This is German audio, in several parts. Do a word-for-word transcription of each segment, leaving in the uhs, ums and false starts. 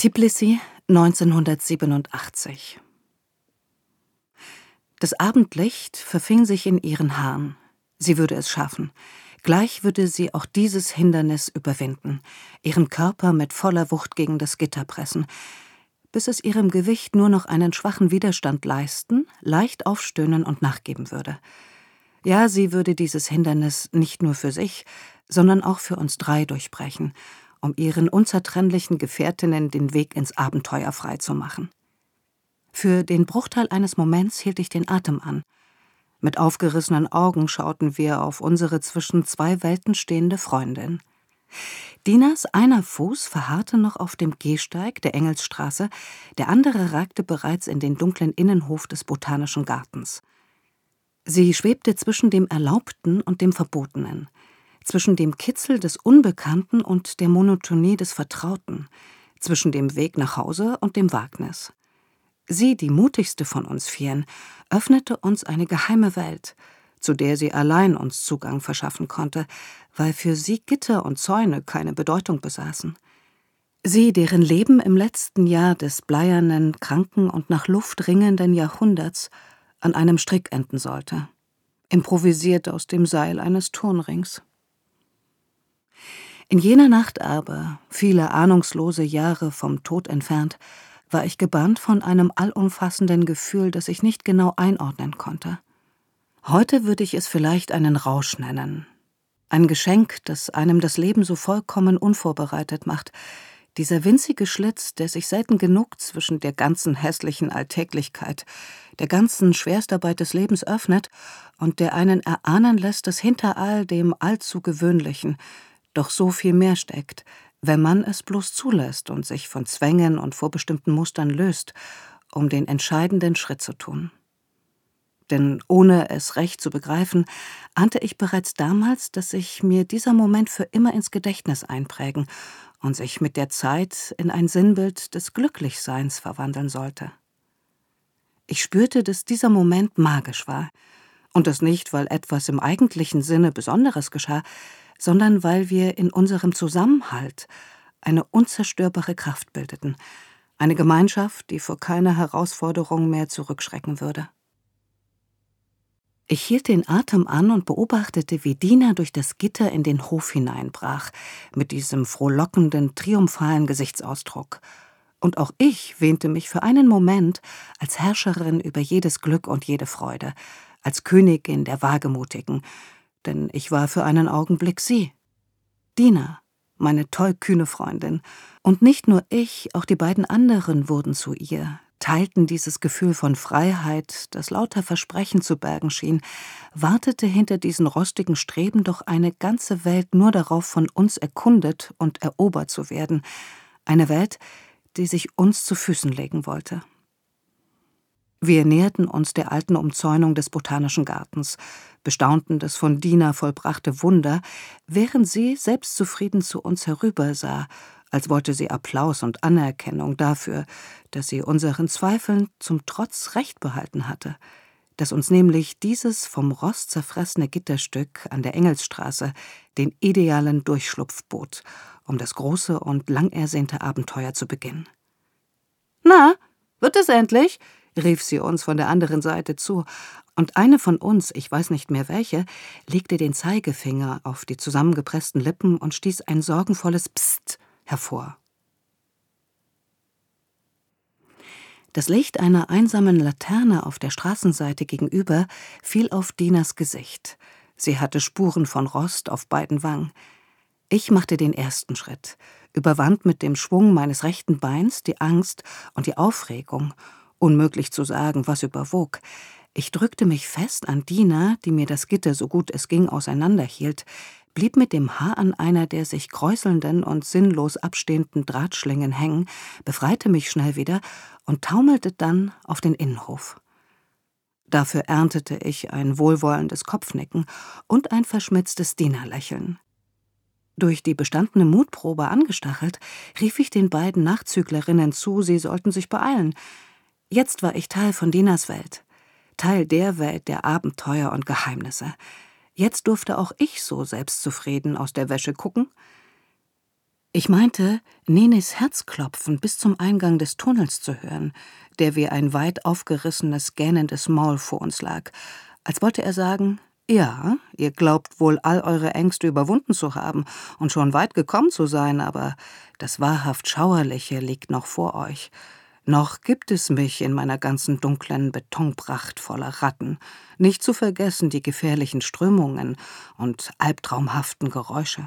Tbilisi, neunzehnhundertsiebenundachtzig. Das Abendlicht verfing sich in ihren Haaren. Sie würde es schaffen. Gleich würde sie auch dieses Hindernis überwinden, ihren Körper mit voller Wucht gegen das Gitter pressen, bis es ihrem Gewicht nur noch einen schwachen Widerstand leisten, leicht aufstöhnen und nachgeben würde. Ja, sie würde dieses Hindernis nicht nur für sich, sondern auch für uns drei durchbrechen, um ihren unzertrennlichen Gefährtinnen den Weg ins Abenteuer freizumachen. Für den Bruchteil eines Moments hielt ich den Atem an. Mit aufgerissenen Augen schauten wir auf unsere zwischen zwei Welten stehende Freundin. Dinas einer Fuß verharrte noch auf dem Gehsteig der Engelsstraße, der andere ragte bereits in den dunklen Innenhof des Botanischen Gartens. Sie schwebte zwischen dem Erlaubten und dem Verbotenen, zwischen dem Kitzel des Unbekannten und der Monotonie des Vertrauten, zwischen dem Weg nach Hause und dem Wagnis. Sie, die mutigste von uns Vieren, öffnete uns eine geheime Welt, zu der sie allein uns Zugang verschaffen konnte, weil für sie Gitter und Zäune keine Bedeutung besaßen. Sie, deren Leben im letzten Jahr des bleiernen, kranken und nach Luft ringenden Jahrhunderts an einem Strick enden sollte, improvisiert aus dem Seil eines Turnrings. In jener Nacht aber, viele ahnungslose Jahre vom Tod entfernt, war ich gebannt von einem allumfassenden Gefühl, das ich nicht genau einordnen konnte. Heute würde ich es vielleicht einen Rausch nennen. Ein Geschenk, das einem das Leben so vollkommen unvorbereitet macht. Dieser winzige Schlitz, der sich selten genug zwischen der ganzen hässlichen Alltäglichkeit, der ganzen Schwerstarbeit des Lebens öffnet und der einen erahnen lässt, dass hinter all dem allzu Gewöhnlichen doch so viel mehr steckt, wenn man es bloß zulässt und sich von Zwängen und vorbestimmten Mustern löst, um den entscheidenden Schritt zu tun. Denn ohne es recht zu begreifen, ahnte ich bereits damals, dass sich mir dieser Moment für immer ins Gedächtnis einprägen und sich mit der Zeit in ein Sinnbild des Glücklichseins verwandeln sollte. Ich spürte, dass dieser Moment magisch war, und das nicht, weil etwas im eigentlichen Sinne Besonderes geschah, sondern weil wir in unserem Zusammenhalt eine unzerstörbare Kraft bildeten, eine Gemeinschaft, die vor keiner Herausforderung mehr zurückschrecken würde. Ich hielt den Atem an und beobachtete, wie Dina durch das Gitter in den Hof hineinbrach, mit diesem frohlockenden, triumphalen Gesichtsausdruck. Und auch ich wähnte mich für einen Moment als Herrscherin über jedes Glück und jede Freude, als Königin der Wagemutigen, denn ich war für einen Augenblick sie, Dina, meine tollkühne Freundin. Und nicht nur ich, auch die beiden anderen wurden zu ihr, teilten dieses Gefühl von Freiheit, das lauter Versprechen zu bergen schien, wartete hinter diesen rostigen Streben doch eine ganze Welt nur darauf, von uns erkundet und erobert zu werden, eine Welt, die sich uns zu Füßen legen wollte. Wir näherten uns der alten Umzäunung des Botanischen Gartens, bestaunten das von Dina vollbrachte Wunder, während sie selbstzufrieden zu uns herübersah, als wollte sie Applaus und Anerkennung dafür, dass sie unseren Zweifeln zum Trotz Recht behalten hatte, dass uns nämlich dieses vom Rost zerfressene Gitterstück an der Engelsstraße den idealen Durchschlupf bot, um das große und lang ersehnte Abenteuer zu beginnen. »Na, wird es endlich?« rief sie uns von der anderen Seite zu, und eine von uns, ich weiß nicht mehr welche, legte den Zeigefinger auf die zusammengepressten Lippen und stieß ein sorgenvolles Psst hervor. Das Licht einer einsamen Laterne auf der Straßenseite gegenüber fiel auf Dinas Gesicht. Sie hatte Spuren von Rost auf beiden Wangen. Ich machte den ersten Schritt, überwand mit dem Schwung meines rechten Beins die Angst und die Aufregung. Unmöglich zu sagen, was überwog. Ich drückte mich fest an Dina, die mir das Gitter so gut es ging auseinanderhielt, blieb mit dem Haar an einer der sich kräuselnden und sinnlos abstehenden Drahtschlingen hängen, befreite mich schnell wieder und taumelte dann auf den Innenhof. Dafür erntete ich ein wohlwollendes Kopfnicken und ein verschmitztes Dienerlächeln. Durch die bestandene Mutprobe angestachelt, rief ich den beiden Nachzüglerinnen zu, sie sollten sich beeilen. Jetzt war ich Teil von Dinas Welt, Teil der Welt der Abenteuer und Geheimnisse. Jetzt durfte auch ich so selbstzufrieden aus der Wäsche gucken. Ich meinte, Nenes Herzklopfen bis zum Eingang des Tunnels zu hören, der wie ein weit aufgerissenes, gähnendes Maul vor uns lag, als wollte er sagen: »Ja, ihr glaubt wohl, all eure Ängste überwunden zu haben und schon weit gekommen zu sein, aber das wahrhaft Schauerliche liegt noch vor euch. Noch gibt es mich in meiner ganzen dunklen Betonpracht voller Ratten, nicht zu vergessen die gefährlichen Strömungen und albtraumhaften Geräusche.«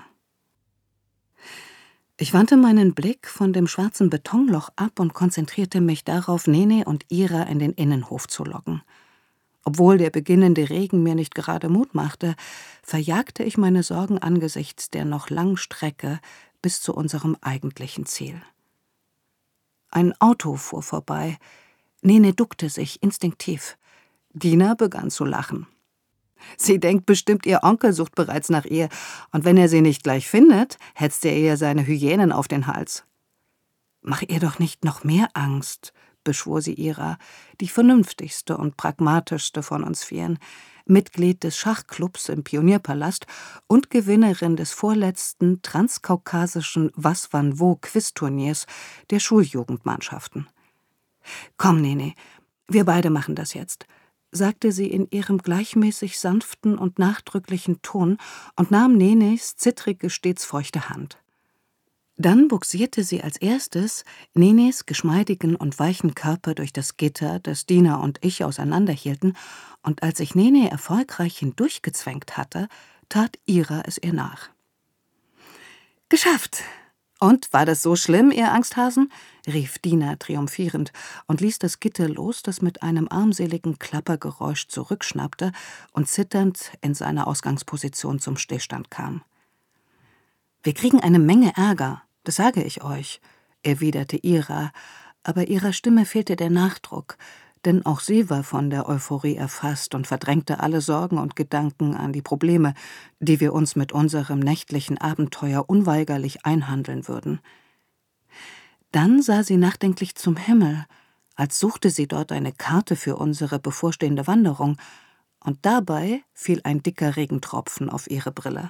Ich wandte meinen Blick von dem schwarzen Betonloch ab und konzentrierte mich darauf, Nene und Ira in den Innenhof zu locken. Obwohl der beginnende Regen mir nicht gerade Mut machte, verjagte ich meine Sorgen angesichts der noch langen Strecke bis zu unserem eigentlichen Ziel. Ein Auto fuhr vorbei. Nene duckte sich instinktiv. Dina begann zu lachen. »Sie denkt bestimmt, ihr Onkel sucht bereits nach ihr, und wenn er sie nicht gleich findet, hetzt er ihr seine Hyänen auf den Hals.« »Mach ihr doch nicht noch mehr Angst«, beschwor sie Ira, die vernünftigste und pragmatischste von uns vieren, Mitglied des Schachclubs im Pionierpalast und Gewinnerin des vorletzten transkaukasischen Was-Wann-Wo-Quizturniers der Schuljugendmannschaften. »Komm, Nene, wir beide machen das jetzt«, sagte sie in ihrem gleichmäßig sanften und nachdrücklichen Ton und nahm Nenes zittrige, stets feuchte Hand. Dann bugsierte sie als erstes Nenes geschmeidigen und weichen Körper durch das Gitter, das Dina und ich auseinanderhielten, und als sich Nene erfolgreich hindurchgezwängt hatte, tat Ira es ihr nach. »Geschafft! Und, war das so schlimm, ihr Angsthasen?« rief Dina triumphierend und ließ das Gitter los, das mit einem armseligen Klappergeräusch zurückschnappte und zitternd in seiner Ausgangsposition zum Stillstand kam. »Wir kriegen eine Menge Ärger, das sage ich euch«, erwiderte Ira, aber ihrer Stimme fehlte der Nachdruck, denn auch sie war von der Euphorie erfasst und verdrängte alle Sorgen und Gedanken an die Probleme, die wir uns mit unserem nächtlichen Abenteuer unweigerlich einhandeln würden. Dann sah sie nachdenklich zum Himmel, als suchte sie dort eine Karte für unsere bevorstehende Wanderung, und dabei fiel ein dicker Regentropfen auf ihre Brille.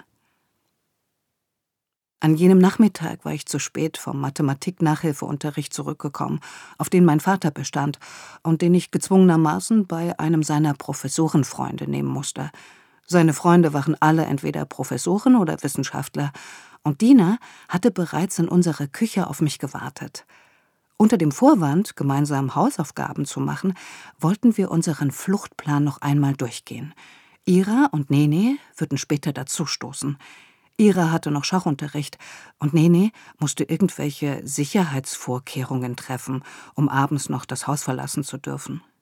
An jenem Nachmittag war ich zu spät vom Mathematik-Nachhilfeunterricht zurückgekommen, auf den mein Vater bestand und den ich gezwungenermaßen bei einem seiner Professorenfreunde nehmen musste. Seine Freunde waren alle entweder Professoren oder Wissenschaftler, und Dina hatte bereits in unserer Küche auf mich gewartet. Unter dem Vorwand, gemeinsam Hausaufgaben zu machen, wollten wir unseren Fluchtplan noch einmal durchgehen. Ira und Nene würden später dazustoßen. Ira hatte noch Schachunterricht und Nene musste irgendwelche Sicherheitsvorkehrungen treffen, um abends noch das Haus verlassen zu dürfen.